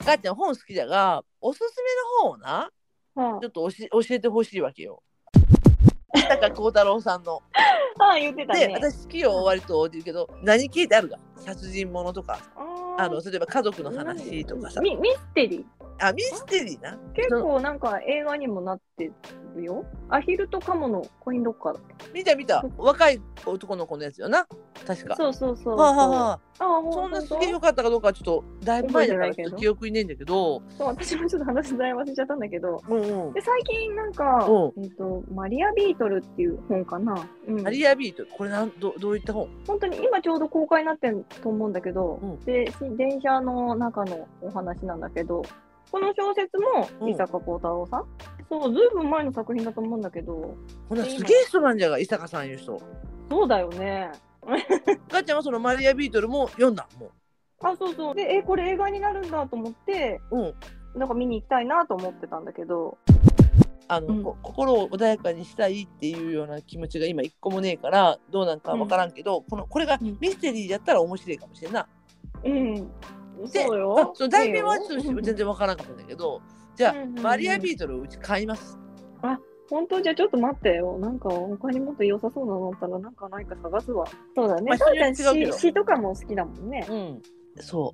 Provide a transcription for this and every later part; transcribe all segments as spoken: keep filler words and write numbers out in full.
ガッちゃん本好きだが、おすすめの本をな、 はちょっとおし教えてほしいわけよ。だから孝太郎さんの。 あ、あ言ってたね。 で、私好きよ割とって言うけど、何系ってあるか、殺人ものとか、 ああの例えば家族の話とかさ、 ミミステリー。 あ、ミステリーな。 結構なんか映画にもなってるよ。アヒルとカモのコインロッカーだっけ。 見た見た、若い男の子のやつよな、確か。 そうそうそうそう。 はあ、はあはあ、 あそんなすげえ良かったかどうかちょっとだいぶ前だからちょっと記憶にねえんだけど、 そう私もちょっと話題忘れちゃったんだけど、 うんうん、 で最近なんか、 うん、 えーと、マリアビートルっていう本かな、うん、 マリアビートル、これなん ど, どういった本？ 本当に今ちょうど公開になってると思うんだけど、うん、で電車の中のお話なんだけど、この小説も伊坂幸太郎さん、うん、そうずいぶん前の作品だと思うんだけど、 ほなすげえ人なんじゃが、伊坂さんいう人。 そうだよね。 ガッちゃんはそのマリアビートルも読んだもん。 あ、そうそう。で、え、これ映画になるんだと思って、うん、なんか見に行きたいなと思ってたんだけど、 あの、うん、心を穏やかにしたいっていうような気持ちが今一個もねえからどうなんかわからんけど、うん、このこれがミステリーだったら面白いかもしれんな。うん。で、そうよ。その題名はちょっと全然わからんかったんだけど、じゃあ、うんうんうん、マリアビートルをうち買います。 あ、本当？じゃあちょっと待ってよ。なんか他にもっと良さそうなのだったらなんかないか探すわ。そうだね。まあ、違うけど。詩とかも好きだもんね。 うん。そう。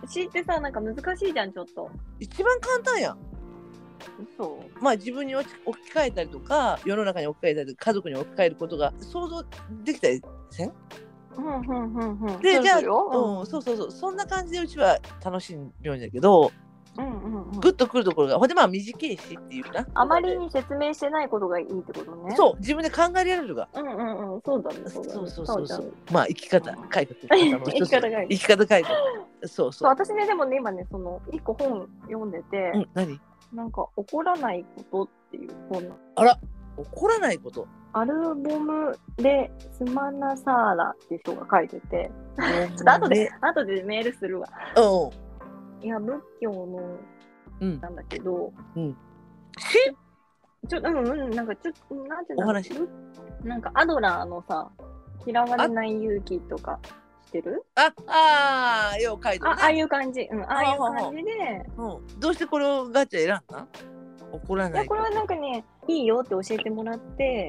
詩ってさ、なんか難しいじゃん、ちょっと。 一番簡単やん。そうまあ自分に置き換えたりとか、世の中に置き換えたりとか、家族に置き換えることが想像できたりせん？うんうんうんうん。で、じゃあ、うん、そうそうそう、そんな感じでうちは楽しんでるんだけど、うんうんうん、グッとくるところが、ほんでまあ短いしっていうな。 あまりに説明してないことがいいってことね。 そう、自分で考えられるが。 うんうんうん、そうだね。そうだね。 そうそうそうそう。まあ生き方改革。 生き方改革。 生き方改革。そうそう。 私ね、でもね、今ね、その一個本読んでて、 うん、何？ なんか怒らないことっていう本。 あら、怒らないこと。 アルボムでスマナサーラっていう人が書いてて、ちょっと後で、後でメールするわ。うん。いや、仏教の、うん、なんだけど、うん。ちょ、うんうん、なんかちょっと、なんていうの？お話？なんかアドラーのさ、嫌われない勇気とかしてる？あ、 ああ、よう書いてるね。 ああいう感じ。うん、ああいう感じで。 うん。どうしてこれをガチャ選んだ？怒らない。 いや、これはなんかね、いいよって教えてもらって、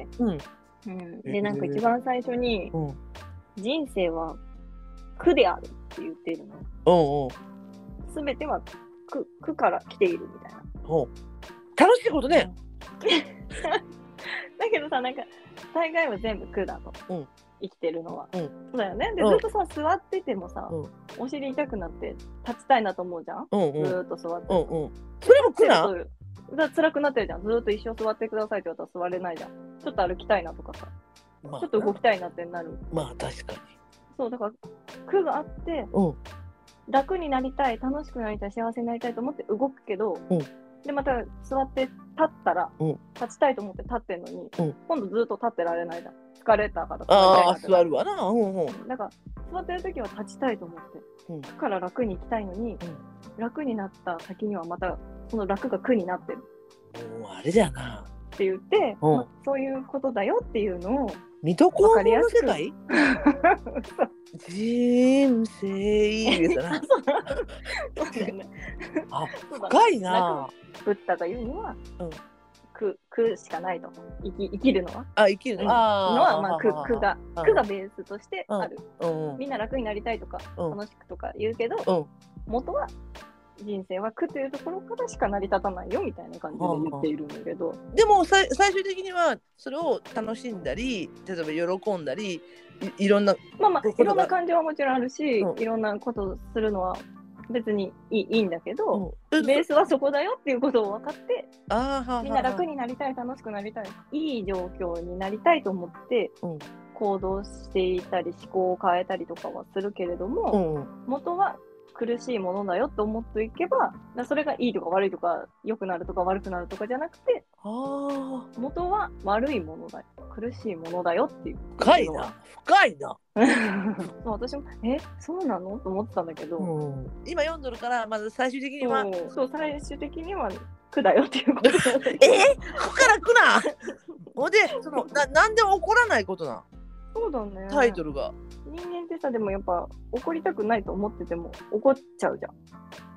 うん。うん、で、なんか一番最初に、うん、人生は苦であるって言ってるの。おうおう。すべては苦、苦から来ているみたいな。 おう。楽しいことね。 だけどさ、なんか、大概は全部苦だと。うん。生きてるのは。うん。そうだよね。で、ずっとさ、座っててもさ、うん、お尻痛くなって立ちたいなと思うじゃん。うんうん、ずーっと座ってる。うんうん。 それも苦な？ だ辛くなってるじゃん。ずーっと一生座ってくださいって言われたら座れないじゃん。ちょっと歩きたいなとかさ。まあ、ちょっと動きたいなってなる。 まあ確かに。 そう、だから苦があって、うん、楽になりたい、楽しくなりたい、幸せになりたいと思って動くけど、うん、でまた座って立ったら、うん、立ちたいと思って立ってんのに、うん、今度ずっと立ってられないじゃん。疲れたからああ座るわな。うんうん。 だから座ってる時は立ちたいと思って、うん、苦から楽に行きたいのに、うん、楽になった先にはまたその楽が苦になってる。 もうあれじゃな。 って言って、うんまあ、そういうことだよっていうのを水戸黄門の世界人生ですな。あ、深いな。 ブッダが言うには、うん、苦苦しかないと生き生きるのはあ生きるの、うん、 あのはまあ苦苦が苦がベースとしてある、うんうん、みんな楽になりたいとか、うん、楽しくとか言うけど、うん、元は人生は苦というところからしか成り立たないよみたいな感じで言っているんだけど、 でも最終的にはそれを楽しんだり例えば喜んだり い, いろんなまあまあいろんな感情はもちろんあるし、うん、いろんなことをするのは別にい い, いいんだけど、うん、ベースはそこだよっていうことを分かってあみんな楽になりたい楽しくなりたいいい状況になりたいと思って行動していたり思考を変えたりとかはするけれども、うん、元は苦しいものだよと思っていけばそれがいいとか悪いとか良くなるとか悪くなるとかじゃなくてあ元は悪いものだよ苦しいものだよっていう深いな深いなそう私もえそうなのと思ってたんだけど、うん、今読んどるからまず最終的にはそうそう最終的には苦だよっていうことえー、 苦から苦なほんでその な, なんで怒らないことなそうだねタイトルが人間ってさでもやっぱ怒りたくないと思ってても怒っちゃうじゃん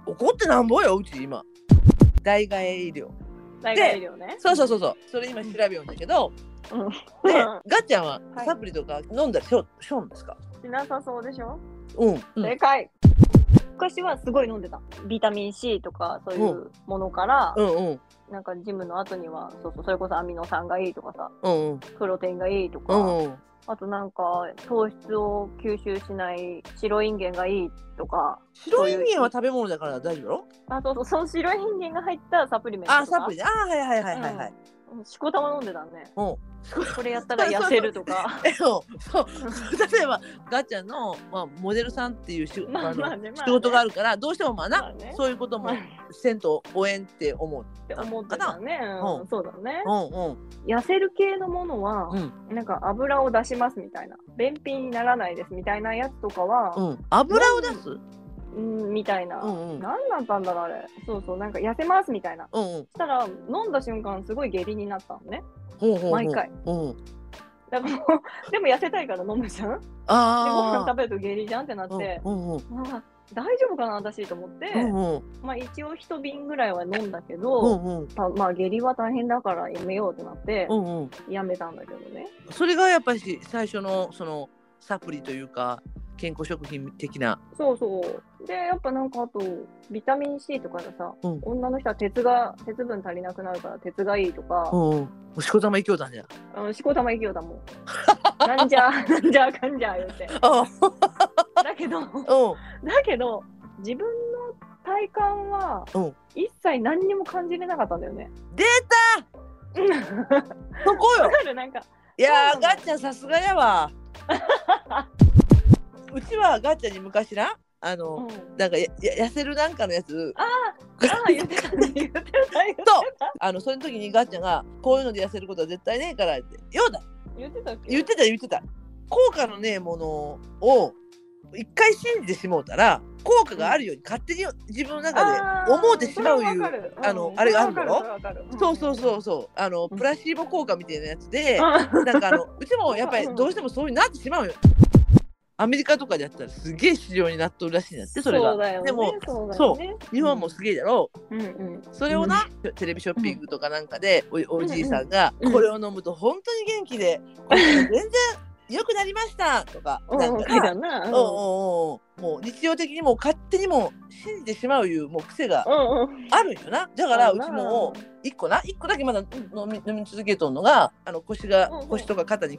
怒ってなんぼようち今代替医療代替医療ね。 そうそうそうそうそれ今調べようんだけど、うん、でガッちゃんはサプリとか飲んだりしょんですか？ しなさそうでしょ。 うん、 正解。昔はすごい飲んでた。ビタミン C とかそういうものから、うんうん、なんかジムの後にはそうそうそれこそアミノ酸がいいとかさ、うんうん、プロテインがいいとか、うんうん、あとなんか糖質を吸収しない白インゲンがいいとか。 白インゲンは食べ物だから大丈夫よ。 あ、そうそう、その白インゲンが入ったサプリメントとか。 あ、サプリね。あ、はいはいはいはいはい。 うん、しこたま飲んでたね。うん。これやったら痩せるとか。 そうそう例えばガッちゃんの、まあ、モデルさんっていう仕事、まあまあね、仕事があるからどうしてもまあな、まあね、そういうこともせんと応援って思って思ってたね、うん、そうだね、うんうん、痩せる系のものは、うん、なんか油を出しますみたいな便秘にならないですみたいなやつとかは、うん、 油を出すうんみたいな、うんうん、何だったんだろうあれ。そうそう、なんか痩せますみたいな、うんうん、したら飲んだ瞬間すごい下痢になったのね、ほうほうほう毎回、うん、だからでも痩せたいから飲むじゃん。あでご飯食べると下痢じゃんってなって、うんうんまあ、大丈夫かな私と思って、うんうんまあ、一応一瓶ぐらいは飲んだけど、うんうんまあ、下痢は大変だからやめようってなって、うんうん、やめたんだけどね。 それがやっぱり最初のそのサプリというか健康食品的な。 そうそうでやっぱなんかあとビタミン C とかでさ、うん、女の人は鉄が鉄分足りなくなるから鉄がいいとか、うんうん、 しこたま勢いだね。 うん、しこたま勢いだもんなんじゃなんじゃかんじゃ言うてだけど、うん、だけど自分の体感は、うん、一切何にも感じれなかったんだよね。 出たそこよ。なんかいやーガッちゃんさすがやわうちはガッちゃんに昔なあの、うん、なんかやや痩せるなんかのやつああ言ってたね言ってた言ってたそうあのその時にガッちゃんがこういうので痩せることは絶対ねえからってようだ言ってたっけ。 言ってた言ってた効果のねえものを一回信じてしもうたら効果があるように勝手に自分の中で思うてしまういう、うん、あの、うん、あれがあるのよ、うん、そうそうそうそうあの、うん、プラシーボ効果みたいなやつで、うん、なんかあのうちもやっぱりどうしてもそういうになってしまうよ。アメリカとかでやったらすげえ市場になっとるらしいんだってそれが。そうだよね、でもそうだよね、そう日本もすげえだろう、うんうん、それをな、うん、テレビショッピングとかなんかで お, おじいさんが、うんうん、これを飲むと本当に元気で、うん、全然良くなりましたとかなんかな、うん、もう日常的にも勝手にも信じてしまういうもう癖があるんよな。だからうちもいっこないっこだけまだ飲み、飲み続けとんのがあの腰が腰とか肩に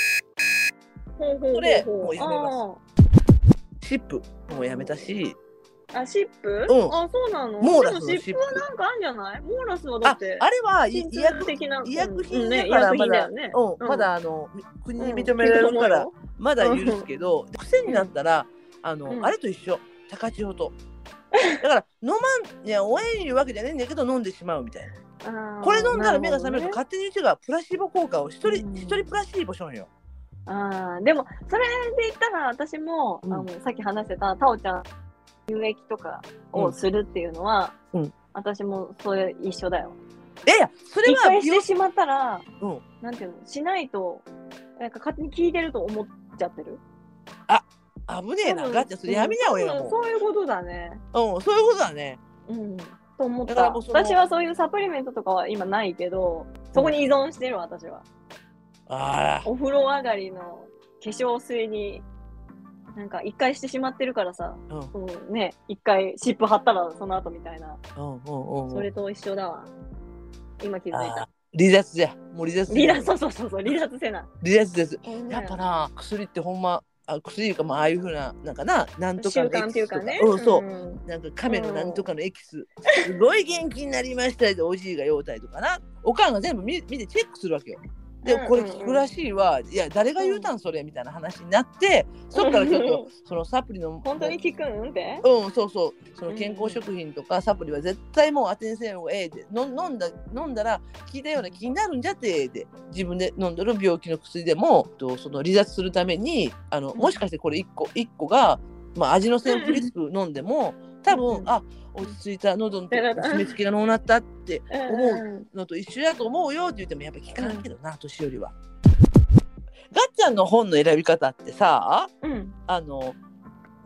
それもうやめます。シップもうやめたし。 あ、シップ、うん、あ、そうなの。モーラスのシップ。シップはなんかあるんじゃない？モーラスはだって。 あ、あれは医薬的な医薬品だからまだ、ねうん、まだあの国に認められるから、うん、まだ許すけど、うん、癖になったらあの、うん、あれと一緒。高千穂と。だから飲まんいやおえんいうわけじゃねえんだけど飲んでしまうみたいな。これ飲んだら目が覚めると勝手にうちがプラシーボ効果を一人一人プラシーボしょんよ。 あでもそれで言ったら私も、うん、あのさっき話してたタオちゃん乳液とかをするっていうのは、うん、私もそれ一緒だよ。 えいやそれは一回してしまったら、うん、なんていうのしないとなんか勝手に聞いてると思っちゃってる。 あ危ねえなガッチャそれやめにゃおえよ。 そういうことだね。 うんそういうことだね。 うんと思った。私はそういうサプリメントとかは今ないけどそこに依存してる私は。あお風呂上がりの化粧水になんか一回してしまってるからさ、うんそのね、一回湿布貼ったらその後みたいな、うんうんうん、それと一緒だわ。今気づいた。 離脱じゃもう離脱離脱そうそうそうそう離脱せな離脱です。やっぱな薬ってほんまあ薬かまあああいう風ななんかななんとかのエキスとか、ね、うんそう、うん、なんか亀のなんとかのエキス、うん、すごい元気になりましたっておじいが用体とかなおかんが全部見見てチェックするわけよ。でこれ聞くらしいわ、うんうんうん、いや誰が言うたんそれみたいな話になってそっからちょっとそのサプリの本当に効くんってうんそうそうその健康食品とかサプリは絶対もう当てにせん方がええでの飲んだ飲んだら効いたような気になるんじゃってええで自分で飲んでる病気の薬でもとその離脱するためにあのもしかしてこれいっこいっこが、まあ、味のセンプリスク飲んでも多分、うん、あ落ち着いた喉の締め付けがのうなったって思うのと一緒やと思うよって言ってもやっぱ聞かんけどな、うん、年寄りは。ガッちゃんの本の選び方ってさ、うん、あの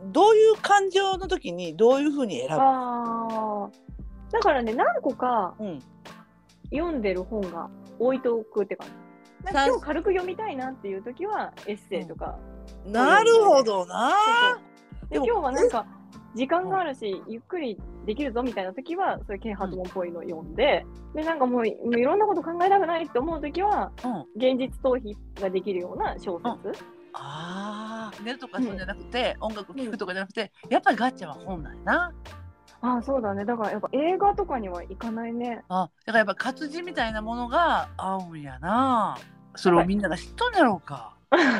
どういう感情の時にどういうふうに選ぶ？ あだからね、何個か読んでる本が置いておくって感じ。なんか今日軽く読みたいなっていう時はエッセイとか、 うん、なるほどな。 で今日はなんか時間があるし、ゆっくりできるぞみたいな時はそういう啓発本っぽいの読んで、うん、でなんかもういろんなこと考えたくないって思う時は、うん、現実逃避ができるような小説、うん、 ああ寝るとかそうじゃなくて、うん、音楽聴くとかじゃなくて、やっぱりガッチャは本なんやな。 ああそうだね。だからやっぱ映画とかには行かないね。 あだからやっぱ活字みたいなものが合うんやな。それをみんなが知っとんやろうか。うん、こ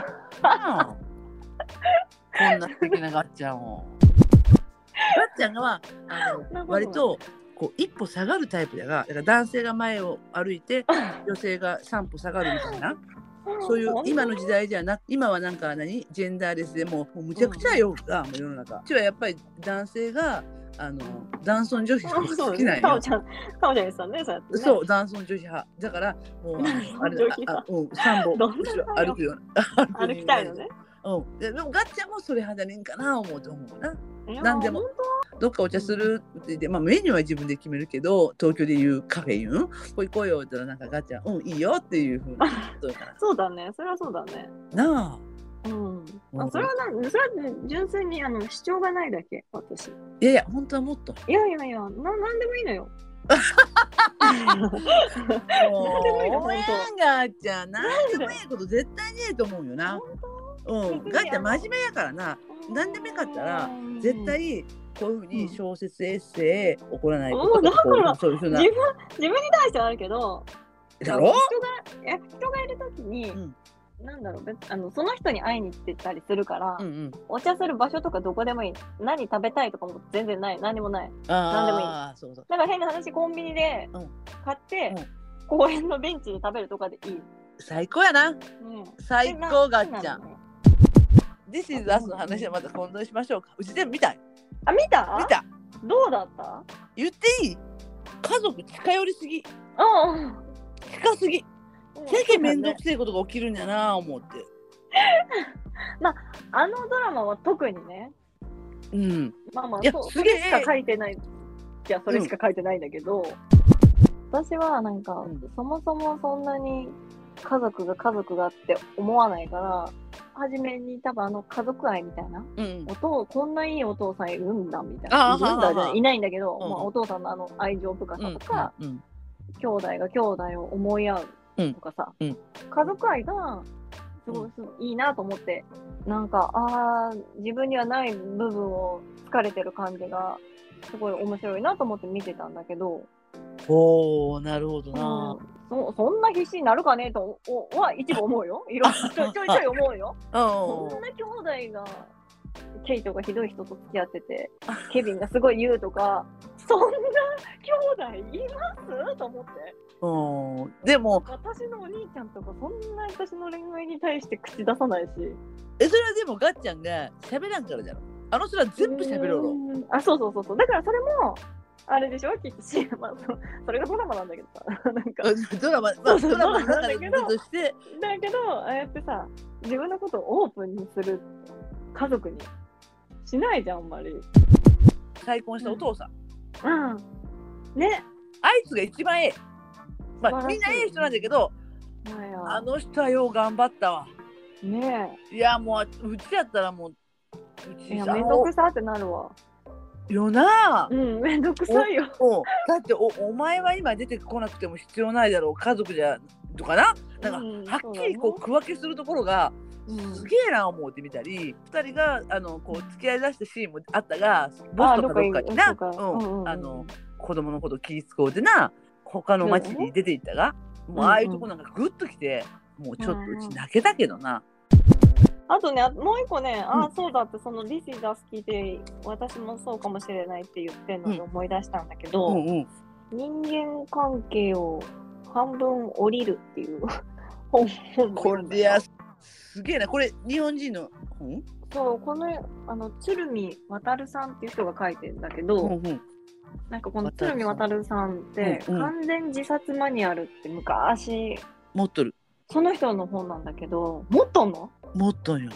んな素敵なガッチャンを。ガッチャンはあの割とこう一歩下がるタイプだが、だから男性が前を歩いて女性が三歩下がるみたいな。そういう今の時代じゃなく、今はなんか何ジェンダーレスでもうむちゃくちゃよが、うん、もう世の中。うちはやっぱり男性があの男尊女卑が好きなんよ。 かおちゃん、かおちゃん言ってたね、そうやってね。 そう、男尊女卑派。だからもうあれあうん三歩後ろ歩くような。歩きたいのね。 うん。でもガッチャもそれ派じゃねえんかな思うと思うな。なんでもどっかお茶するって言って、まあメニューは自分で決めるけど、東京でいうカフェ言うん、ここ行こうよって言ったらなんかガッチャうんいいよっていう風なことかな。 そうだね、それはそうだね。 なあ。 うん、あそれはなそれは純粋にあの主張がないだけ私。いやいや本当はもっと。 いやいやいやななんでもいいのよ。なんでもいいの本当。ガッチャなんでもいいこと絶対ねえと思うよな。うん、ガッチャ真面目やからな。なんでもよかったら絶対こういうふうに小説、エッセイ起こらないこととか、うん、だからそういうふうな自分自分に対してはあるけど、 だろ？ 人が人がいるときに。うんなんだろう別あのその人に会いに行ってたりするから、うんうん、お茶する場所とかどこでもいい。何食べたいとかも全然ない。何でもない。何でもいい。そうそうだから変な話コンビニで買って、うん、公園のベンチで食べるとかでいい。 最高やな。うん、最高ガッチャン。This is Us の話はまた今度しましょうか。うち全部見たい。 あ見た？ 見た。 どうだった？ 言っていい？家族近寄りすぎ。 うん。 近すぎ。世間めんどくせえことが起きるんやな思って。 まああのドラマは特にね。 うん。 まあまあそ, それしか書いてない。じゃあそれしか書いてないんだけど、うん、私はなんか、うん、そもそもそんなに家族が家族がって思わないから、初めに多分あの家族愛みたいな、うん、お父こんないいお父さんいるんだみたいな、いるんだじゃいないんだけど、うんまあ、お父さんのあの愛情深さとか、うんうん、兄弟が兄弟を思い合う。とかさ、うん、家族愛がすごいいいなと思って、なんかあ自分にはない部分を疲れてる感じがすごい面白いなと思って見てたんだけど。 おーなるほどな、 うん、そ, そんな必死になるかねとは一部思うよ。いろいろちょいちょいちょい思うよ。そんな兄弟がケイトがひどい人と付き合っててケビンがすごい言うとかそんな兄弟いますと思って。 うん、でも私のお兄ちゃんとかそんな私の恋愛に対して口出さないし。 えそれはでもガッちゃんが喋らんからじゃろ。あの人は全部喋ろう。 あそうそうそうそう。だからそれもあれでしょきっとし、まあ、そ, それがドラマなんだけどさなんかドラマ、まあ、ドラマなんだけどとしてだけどああやってさ自分のことをオープンにする家族にしないじゃんあんまり。 再婚したお父さん。 うん。うん、ね。 あいつが一番ええ。まあ、みんなええ人なんだけど、あの人はよう頑張ったわ。 ねえ。いやもううちやったらもう、 うちいやめんどくさってなるわ。 よなぁ。うん、めんどくさいよ。 おだっておお前は今出てこなくても必要ないだろう家族じゃとかな。なんか、うん、はっきりこう区分けするところが、うん、すげえな思ってみたり、ふたりがあのこう付き合いだしたシーンもあったが、ボスとかどっかにな、うん、あの子供のこと気ぃ使うてな。他の町に出て行ったが、うん、もうああいうとこなんかグッときて、うんうん、もうちょっとうち泣けたけどな。 あとね、もう一個ね、うん、ああそうだってその This is Us 聞いて私もそうかもしれないって言ってんので思い出したんだけど、うんうんうん、人間関係を半分降りるっていう本本これやすげえな。これ日本人の本？ そうこのあの鶴見渉さんっていう人が書いてるんだけど。うんうんなんかこの鶴見渉さんって完全自殺マニュアルって昔持っとるその人の本なんだけど持っとんの？ 持っとんよ。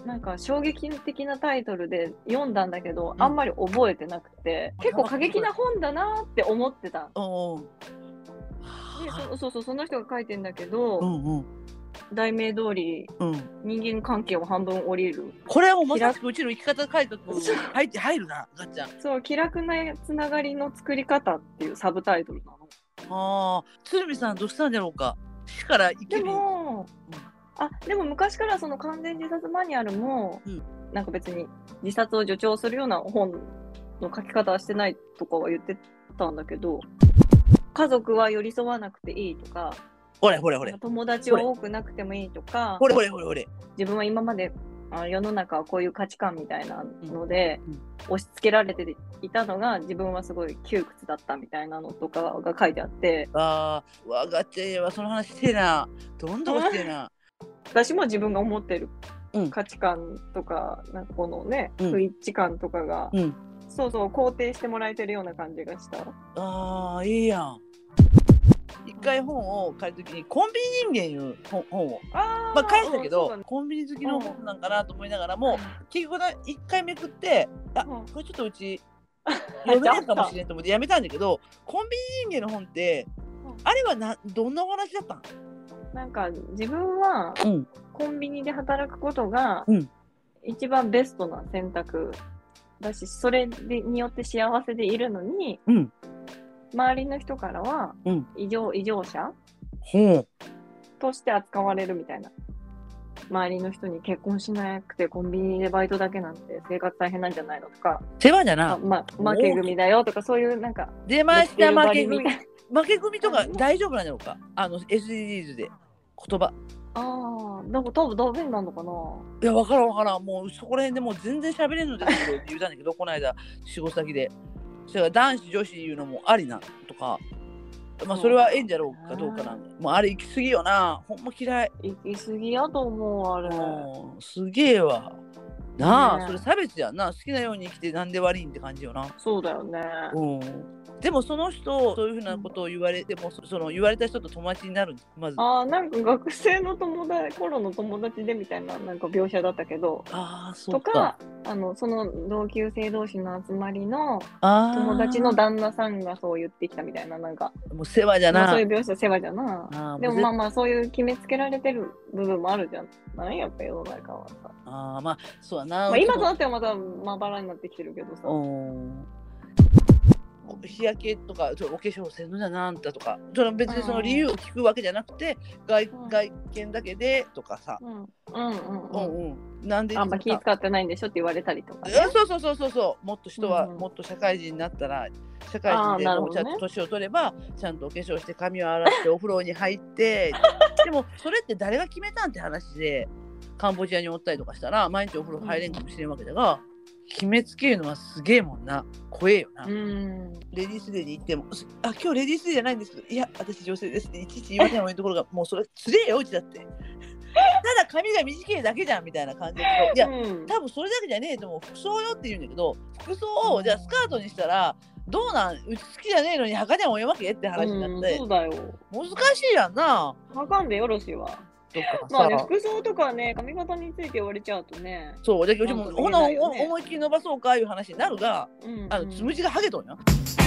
なんか衝撃的なタイトルで読んだんだけど、うん、あんまり覚えてなくて、結構過激な本だなって思ってた。うんうん、でそそうそうその人が書いてんだけど、うんうん、題名通り、うん、人間関係を半分降りる。 これはもうまさしくうちの生き方改革入って入るな、ガッちゃん。 そう、気楽なつながりの作り方っていうサブタイトルなの。 ああ、鶴見さんどうしたんだろうか。死から生きる。 でも、うんあでも昔からその完全自殺マニュアルも、うん、なんか別に自殺を助長するような本の書き方はしてないとかは言ってたんだけど、家族は寄り添わなくていいとか、 ほれほれほれ、 友達は多くなくてもいいとか、 ほれほれほれほれ、 自分は今まであ世の中はこういう価値観みたいなので、うんうん、押し付けられていたのが自分はすごい窮屈だったみたいなのとかが書いてあって、 ああ、わがちはその話してえな、どんどんしてえな。 私も自分が思ってる価値観とか、うん、なんかこのね、うん、不一致感とかが、うん、そうそう肯定してもらえてるような感じがした。 あー、いいやん。一回本を借りるときにコンビニ人間いう本, 本をあ、まあ、返したけど、うんね、コンビニ好きの本なんかなと思いながらも、うん、結局一回めくってあ、うん、これちょっとうち読めないかもしれんと思ってやめたんだけど、コンビニ人間の本って、うん、あれはなどんなお話だったの？ なんか自分はコンビニで働くことが一番ベストな選択だし、それでによって幸せでいるのに、うん、周りの人からは異常、うん、異常者、うん、として扱われるみたいな。周りの人に結婚しなくてコンビニでバイトだけなんて生活大変なんじゃないのとか、 世話じゃな、 ま、負け組だよとか、そういうなんか出ました負け組負け組とか大丈夫なんだろうか、あの エスディージーズ で言葉。 ああ、なんか多分ダメになるのかな。 いや、分からん分からん。もうそこら辺でもう全然喋れんのですけどって言ったんだけど、この間仕事先で。そしたら男子女子言うのもありなとか、まあそれはええんじゃろうかどうかな。もうあれ行き過ぎよな。ほんま嫌い。 行き過ぎやと思う、あれ。 すげえわ。なあ、ね、それ差別じゃんな。好きなように生きてなんで悪いんって感じよな。 そうだよね。うん。 でもその人そういうふうなことを言われても、その言われた人と友達になるんです。まず。 ああ、なんか学生の友達、頃の友達でみたいななんか描写だったけど。 ああ、そうか。 とか、あのその同級生同士の集まりの友達の旦那さんがそう言ってきたみたいな、なんか。 もう世話じゃな。 まあ、そういう描写世話じゃな。でもまあまあそういう決めつけられてる部分もあるじゃない、やっぱ世の中はさ。 ああ、まあそうだな。 まあ、今となってはまたまばらになってきてるけどさ。 日焼けとかお化粧せんのじゃなんだとか、その別にその理由を聞くわけじゃなくて、外、うん、外見だけでとかさ、うんうんうんうんうん、なんであんま気使ってないんでしょって言われたりとか、ね、 そうそうそうそうそう、もっと人は、うんうん、もっと社会人になったら社会人でもうちゃんと年を取れば、ね、ちゃんとお化粧して髪を洗ってお風呂に入ってでもそれって誰が決めたんって話で、カンボジアにおったりとかしたら毎日お風呂入れんかもしれんわけだが、決めつけるのはすげえもんな。怖えよな。うん、レディースデーに行っても、あ、今日レディースデーじゃないんですけど、いや、私女性ですっていちいち言わない方がいいところが、もうそれつれえよ、うちだって。ただ髪が短いだけじゃんみたいな感じで、いや、うん、多分それだけじゃねえと思う。服装よって言うんだけど、服装をじゃあスカートにしたら、どうなん、うち好きじゃねえのに履かねえもんやわけって話になって、うん、 そうだよ。 難しいやんな。 履かんでよろしいわ。まあね、服装とかね、髪型について言われちゃうとね。 そう、だけど、うちも、ほな、思いっきり伸ばそうかいう話になるが、うんうん、あの、つむじがハゲとんや。